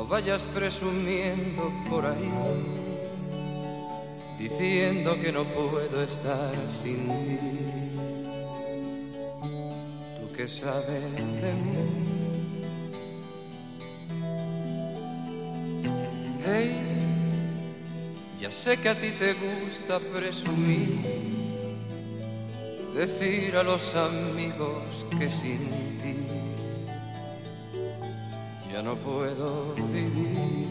No vayas presumiendo por ahí, diciendo que no puedo estar sin ti. Tú que sabes de mí. Hey, ya sé que a ti te gusta presumir, decir a los amigos que sin ti ya no puedo vivir.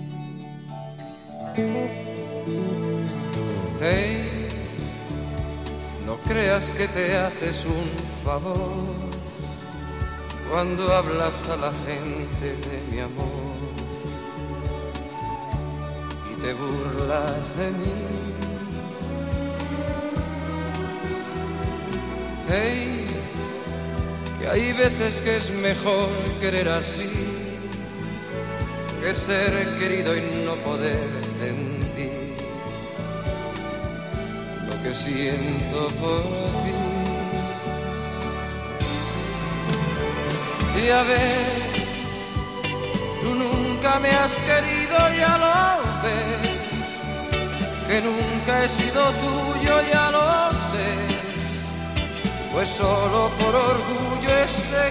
Hey, no creas que te haces un favor cuando hablas a la gente de mi amor y te burlas de mí. Hey, que hay veces que es mejor querer así que ser querido y no poder sentir lo que siento por ti. Y a ver, tú nunca me has querido, ya lo ves, que nunca he sido tuyo, ya lo sé, pues solo por orgullo ese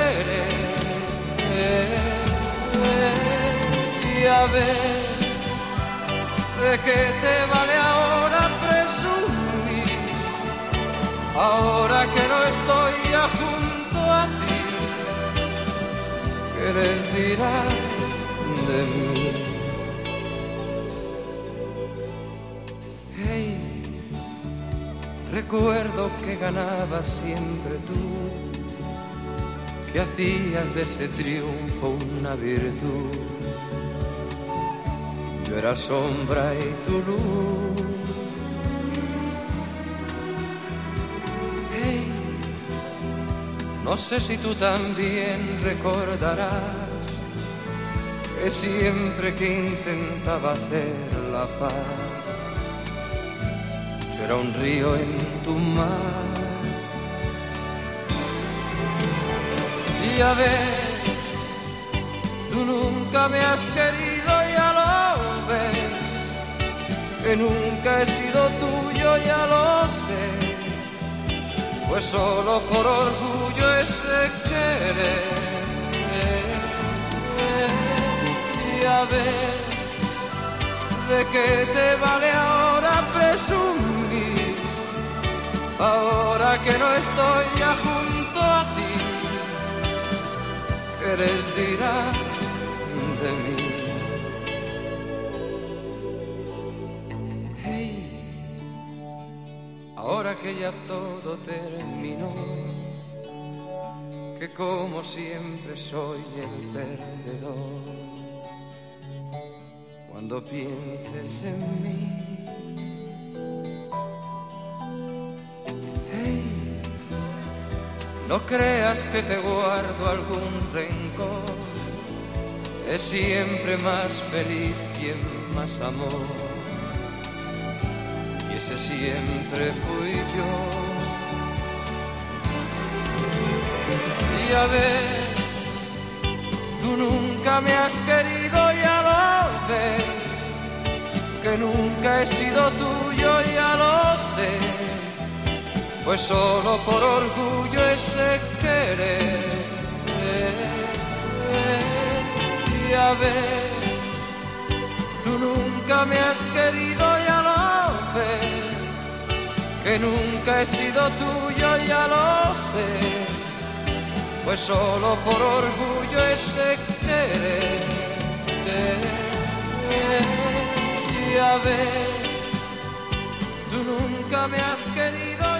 querer. Y a ver, ¿de qué te vale ahora presumir? Ahora que no estoy ya junto a ti, ¿qué les dirás de mí? Hey, recuerdo que ganabas siempre tú, que hacías de ese triunfo una virtud. Yo era sombra y tu luz. Hey, no sé si tú también recordarás que siempre que intentaba hacer la paz, yo era un río en tu mar. Y a ver, tú nunca me has querido, ya lo ves, que nunca he sido tuyo, ya lo sé, pues solo por orgullo ese querer. Y a ver, ¿de qué te vale ahora presumir? Ahora que no estoy ya junto a ti, ¿qué les dirás de mí? Hey, ahora que ya todo terminó, que como siempre soy el perdedor, cuando pienses en mí. No creas que te guardo algún rencor, es siempre más feliz quien más amó, y ese siempre fui yo. Y a ver, tú nunca me has querido, ya lo ves, que nunca he sido tuyo, ya lo sé, pues solo por orgullo ese querer. Y a ver, tú nunca me has querido, ya lo ves, que nunca he sido tuyo, ya lo sé, pues solo por orgullo ese querer. Y a ver, tú nunca me has querido,